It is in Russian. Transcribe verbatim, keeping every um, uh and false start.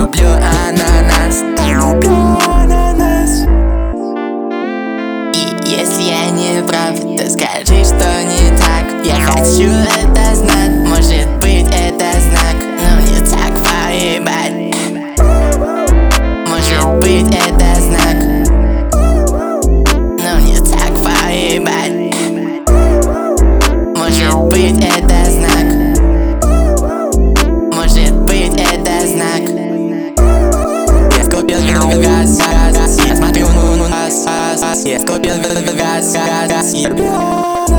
люблю ананас. Люблю ананас. И если я не прав, то скажи, что не так. Я хочу это знать, может быть это знак. Но не так поебать. Может быть это знак. Но не так поебать. Может быть это знак. Может быть это знак. Я скупил газ, газ, я смотрю ну ну нас, я скупил газ, газ, я